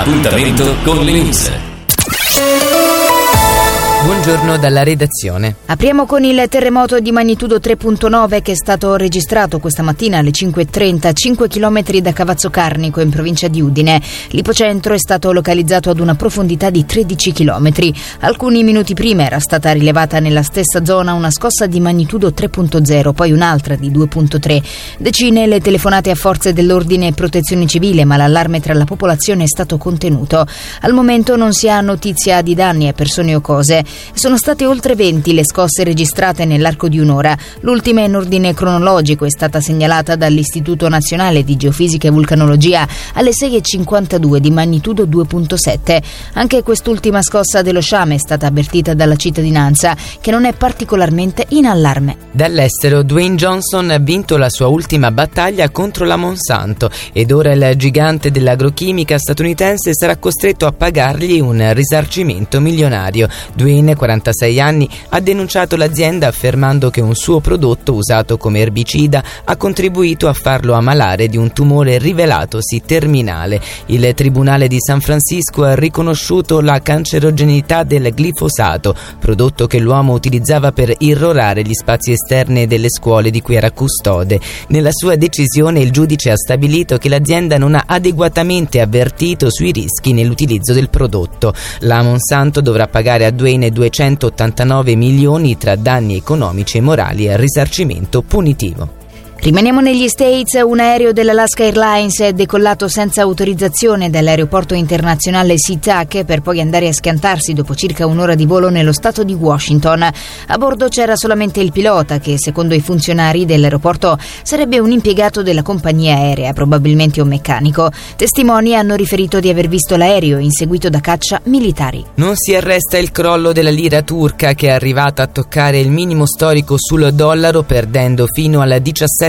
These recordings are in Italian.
Appuntamento con le news. Buongiorno dalla redazione. Apriamo con il terremoto di magnitudo 3.9 che è stato registrato questa mattina alle 5:30, 5 km da Cavazzo Carnico in provincia di Udine. L'ipocentro è stato localizzato ad una profondità di 13 km. Alcuni minuti prima era stata rilevata nella stessa zona una scossa di magnitudo 3.0, poi un'altra di 2.3. Decine le telefonate a forze dell'ordine e protezione civile, ma l'allarme tra la popolazione è stato contenuto. Al momento non si ha notizia di danni a persone o cose. Sono state oltre 20 le scosse registrate nell'arco di un'ora. L'ultima in ordine cronologico è stata segnalata dall'Istituto Nazionale di Geofisica e Vulcanologia alle 6:52 di magnitudo 2.7. Anche quest'ultima scossa dello sciame è stata avvertita dalla cittadinanza, che non è particolarmente in allarme. Dall'estero, Dwayne Johnson ha vinto la sua ultima battaglia contro la Monsanto ed ora il gigante dell'agrochimica statunitense sarà costretto a pagargli un risarcimento milionario. Dwayne, 46 anni, ha denunciato l'azienda affermando che un suo prodotto usato come erbicida ha contribuito a farlo ammalare di un tumore rivelatosi terminale. Il Tribunale di San Francisco ha riconosciuto la cancerogenità del glifosato, prodotto che l'uomo utilizzava per irrorare gli spazi esterni delle scuole di cui era custode. Nella sua decisione il giudice ha stabilito che l'azienda non ha adeguatamente avvertito sui rischi nell'utilizzo del prodotto. La Monsanto dovrà pagare a Dwayne 289 milioni tra danni economici e morali e risarcimento punitivo. Rimaniamo negli States. Un aereo dell'Alaska Airlines è decollato senza autorizzazione dall'aeroporto internazionale SeaTac per poi andare a schiantarsi dopo circa un'ora di volo nello stato di Washington. A bordo c'era solamente il pilota, che secondo i funzionari dell'aeroporto sarebbe un impiegato della compagnia aerea, probabilmente un meccanico. Testimoni hanno riferito di aver visto l'aereo inseguito da caccia militari. Non si arresta il crollo della lira turca, che è arrivata a toccare il minimo storico sul dollaro, perdendo fino al 17%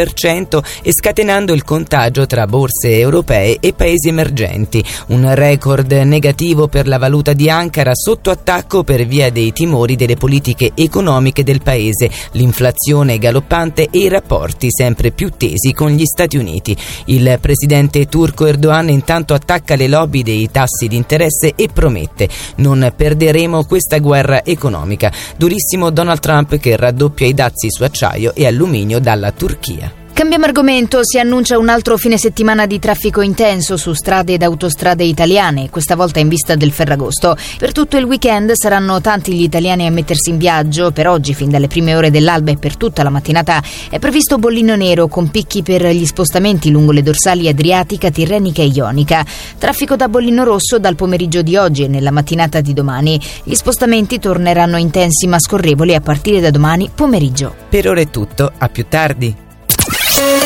e scatenando il contagio tra borse europee e paesi emergenti. Un record negativo per la valuta di Ankara, sotto attacco per via dei timori delle politiche economiche del paese, l'inflazione galoppante e i rapporti sempre più tesi con gli Stati Uniti. Il presidente turco Erdogan intanto attacca le lobby dei tassi di interesse e promette: non perderemo questa guerra economica. Durissimo Donald Trump, che raddoppia i dazi su acciaio e alluminio dalla Turchia. Cambiamo argomento. Si annuncia un altro fine settimana di traffico intenso su strade ed autostrade italiane, questa volta in vista del Ferragosto. Per tutto il weekend saranno tanti gli italiani a mettersi in viaggio. Per oggi, fin dalle prime ore dell'alba e per tutta la mattinata, è previsto bollino nero con picchi per gli spostamenti lungo le dorsali adriatica, tirrenica e ionica. Traffico da bollino rosso dal pomeriggio di oggi e nella mattinata di domani. Gli spostamenti torneranno intensi ma scorrevoli a partire da domani pomeriggio. Per ora è tutto, a più tardi.